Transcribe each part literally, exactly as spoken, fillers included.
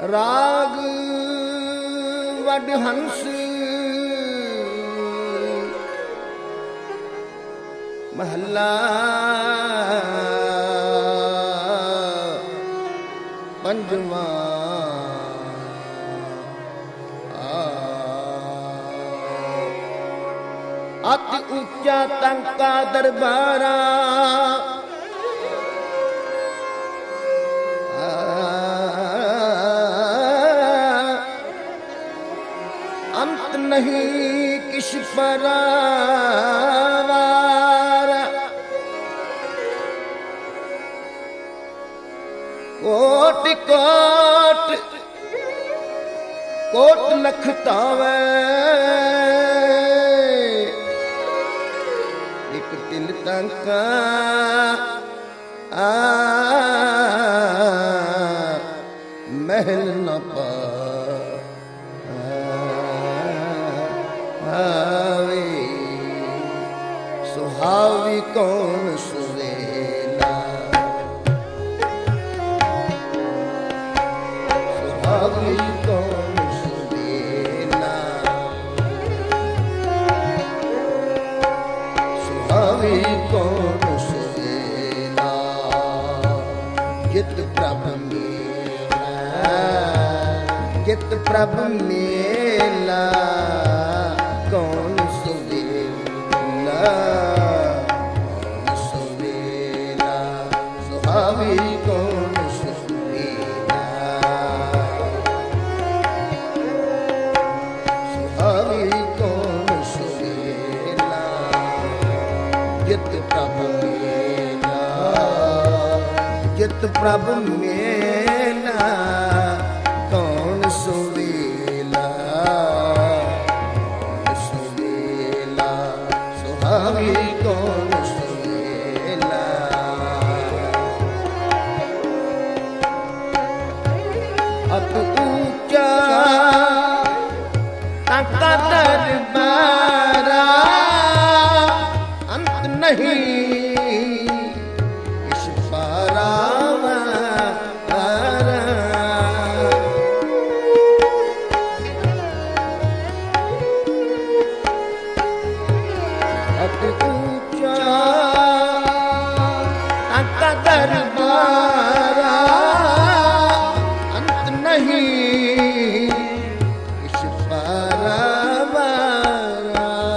ਰਾਗ ਵੱਡ ਹੰਸ ਮਹੱਲਾ ਪੰਜਵਾਂ। ਅਤਿ ਉੱਚਾ ਟੰਕਾ ਦਰਬਾਰਾ ਅੰਤ ਨਹੀਂ ਕਿਛ ਪਰਾਵਾਰ। ਕੋਟ ਕੋਟ ਕੋਟ ਲਖ ਤਾਵੈ ਇਕ ਤਿਲ ਟੰਕਾ ਆ ਮਹਿਲ ਨ ਪਾਵੇ। ਸੁਹਾਵੀ ਕੌਣ ਸੁਵੇਲਾ ਸੁਹਾਵੀ ਕੌਣ ਸੁਵੇਲਾ ਸੁਹਾਵੀ ਕੌਣ ਸੁਵੇਲਾ। ਜਿਤ ਪ੍ਰਭ ਮੇਲਾ ਜਿਤ ਪ੍ਰਭ ਮੇਲਾ ਕੌਣ ਸੁਵੇਲਾ ਕੌਣ ਸੁਵੇਲਾ। ਸੁਹਾਵੀ ਕੌਣ ਸੁਵੇਲਾ ਸੁਹਾਵੀ ਕੌਣ ਸੁਵੇਲਾ। ਜਿਤ ਪ੍ਰਭ ਮੇਲਾ ਜਿਤ ਪ੍ਰਭ ਮੇਲਾ ਕੌਣ ਸੁਵੇਲਾ ਕੌਣ ਸੁਵੇਲਾ। ਸੁਹਾਵੀ ਕੌਣ ਸੁਵੇਲਾ। ਅਤਿ ਉੱਚਾ ਟੰਕਾ ਦਰਬਾਰਾ ਅੰਤ ਨਹੀਂ ਕਿਛ ਪਰਾਵਾਰ। ਅਤਿ ਉੱਚਾ ਟੰਕਾ ਦਰਬਾਰਾ ਅੰਤ ਨਹੀਂ ਕਿਛ ਪਰਾਵਾਰ।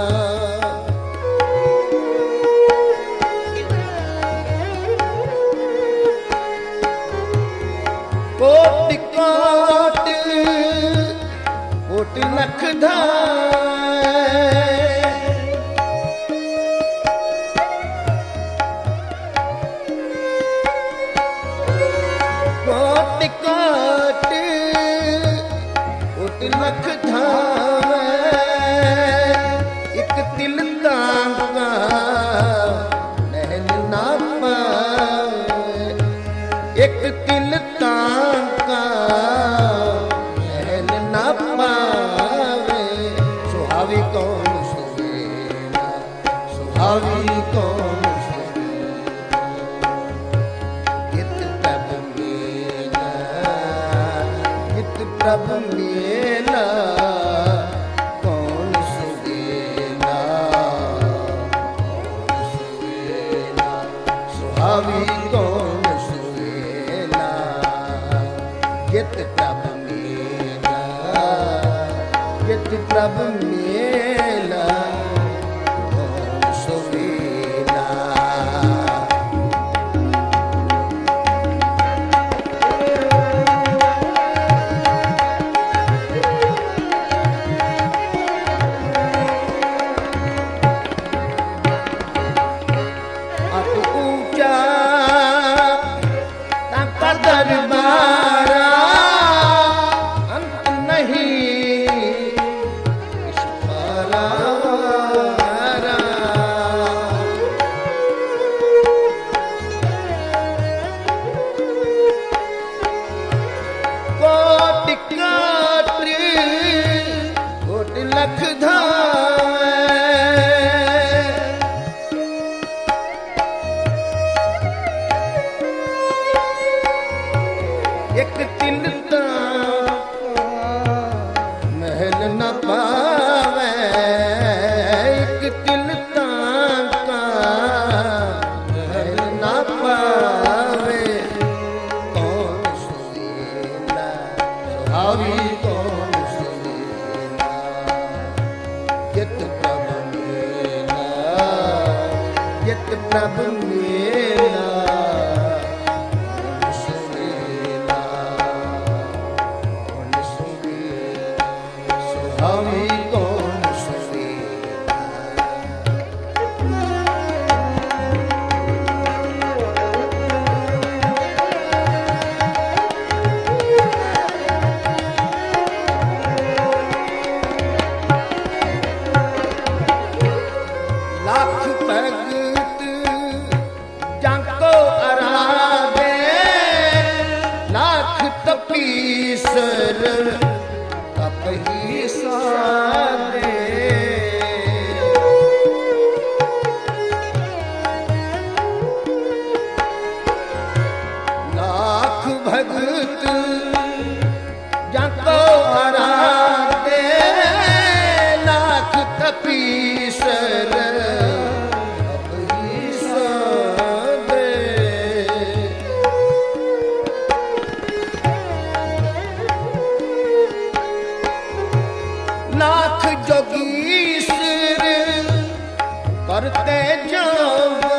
ਕੋਟ ਕੋਟ ਕੋਟ ਲਖ ਕੋਟ ਕੋਟ ਕੋਟ ਲਖ ਧਾਵੈ ਇਕ ਤਿਲ ਤਾਂਗਾ ਮਹਿਲ ਨਾ ਪਾਵੇ। ਇਕ ਤਿਲ ਤਾਂਗਾ ਮਹਿਲ ਨਾ ਪਾਵੇ। ਸੁਹਾਵੀ ਕੌਣ ਸੁਵੇਲਾ ਸੁਹਾਵੀ ਕੌਣ ਸੁਵੇਲਾ। ਜਿਤ ਪ੍ਰਭ ਮੇਲਾ ਜਿਤ ਪ੍ਰਭ ਮੇਲਾ ਕੌਣ ਸੁਵੇਲਾ ਕੌਣ ਸੁਵੇਲਾ। ਸੁਹਾਵੀ ਕੌਣ ਸੁਵੇਲਾ। ਜਿਤ ਪ੍ਰਭ ਮੇਲਾ ਜਿਤ ਪ੍ਰਭ ਮੇਲਾ ਕੌਣ ਸੁਵੇਲਾ। ਅਤਿ ਉੱਚਾ ਟੰਕਾ ਦਰਬਾਰਾ ਅੰਤ ਨਹੀਂ ਕਿਛ जित प्रभ मेला कौन सुवेला कौन सुवेला सुहावी कौन सुवेला। लाख भगत जाको आराधे लाख तपीसर तप ही साधे। लाख भगत जाको आराधे लाख तपीसर लाख जोगीश्वर करते जावा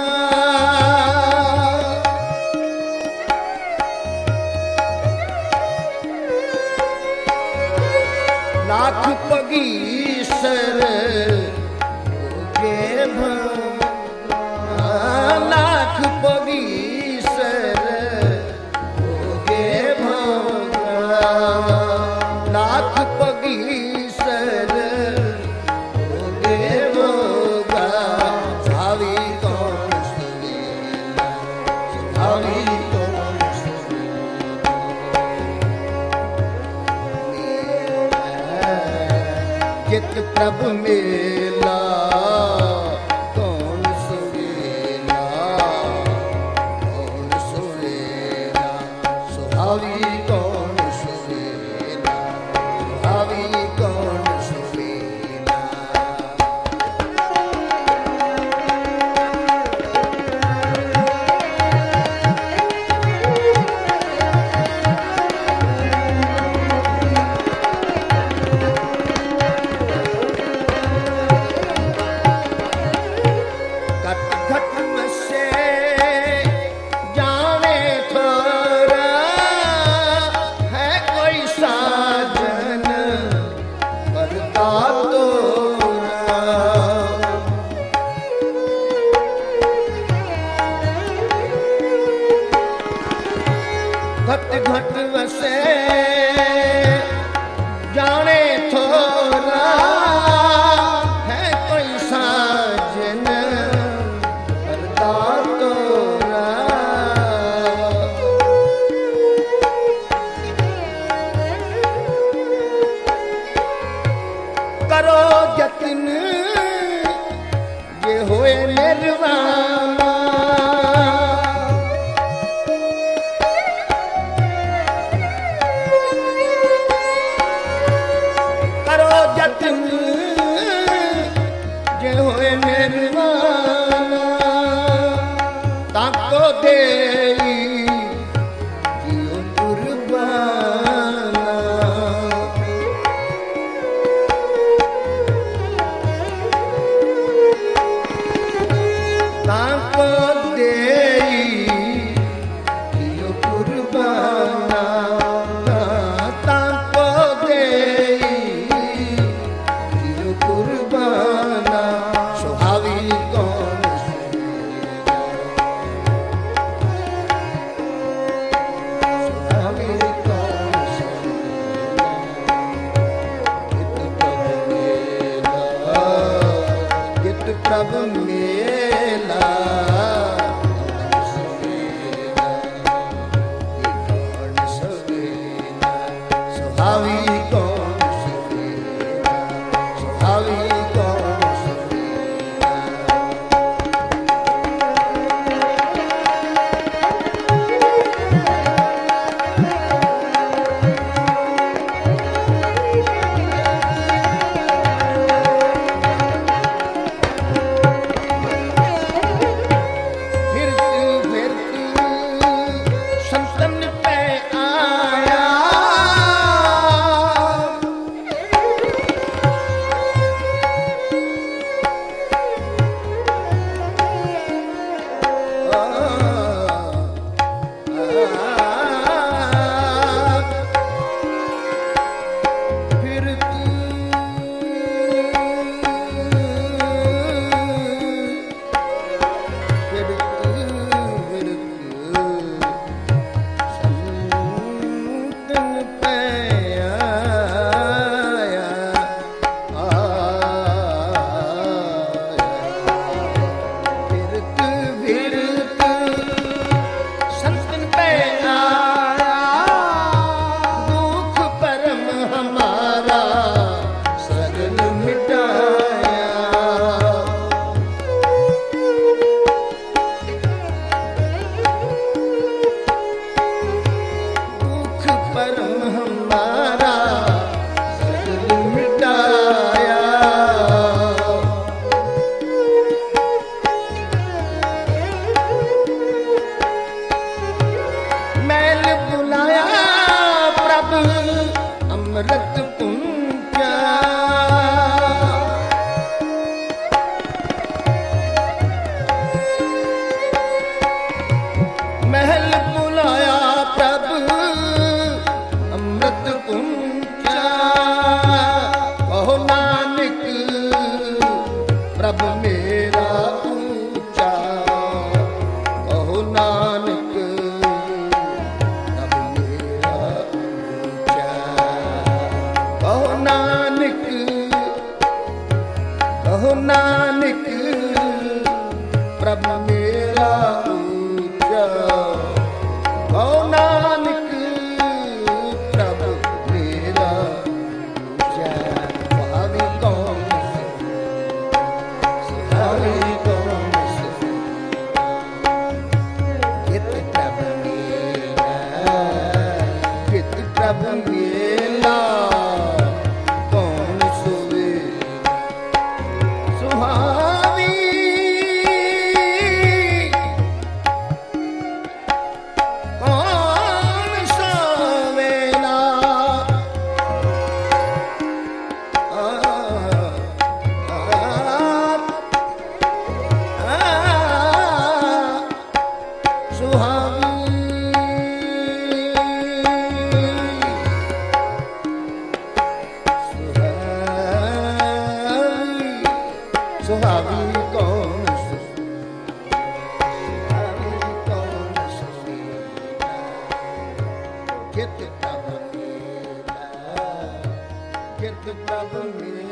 लाख पगीश्वर होगे भगवान लाख पगीश्वर होगे भगवान लाख पगीश्वर होगे भगवान। सुहावी कौन सुवेला सुहावी कौन सुवेला जित प्रभ मेला कौन सुवेला कौन सुवेला सुहावी कौन सुवेला सुहावी कौन सुवेला। घट घट बसे जाने थोड़ा है कोई साजन करता तोरा। घट घट बसे जाने थोड़ा है कोई साजन करता तोरा। करो यत्न ये होए निर्वाणा करो यत्न ये होए निर्वाणा ताको देई जियो कुर्बाना। ताको देई जियो कुर्बाना ताको देई जियो कुर्बाना। सुहावी कौन सुवेला सुहावी कौन सुवेला जित प्रभ मेला कौन सुवेला कौन सुवेला सुहावी कौन सुवेला सुहावी कौन सुवेला। ਪ੍ਰਭ ਮੇਰਾ ਉੱਚਾ ਕਹੋ ਨਾਨਕ ਪ੍ਰਭ ਮੇਰਾ ਉੱਚਾ ਕਹੋ ਨਾਨਕ ਕਹੋ ਨਾਨਕ ਪ੍ਰਭ ਮੇਰਾ ਉੱਚਾ ਕਹੋ ਨਾਨਕ ਪ੍ਰਭ ਮੇਰਾ ਉੱਚਾ ਸੁਹਾਵੀ ਕੌਣ ਸੁਹਾਵੀ ਕੌਣ ਕਿਤ ਪ੍ਰਭ ਮੇਰਾ ਕਿਤ ਪ੍ਰਭ ਮੇਰਾ ਕੌਣ ਸੋਵੇ ਸੁਹਾਵੀ ਕੌਣ ਸੋਵੇ ਨਾ ਆ ਸੁਹਾਵੀ ਕੌਣ ਸੁਹਾਵੀ ਕੌਣ ਸੁਹਾਵੀ ਕਿਤ ਪ੍ਰਭ ਮੇਰਾ ਕਿਤ ਪ੍ਰਭ ਮੇਰਾ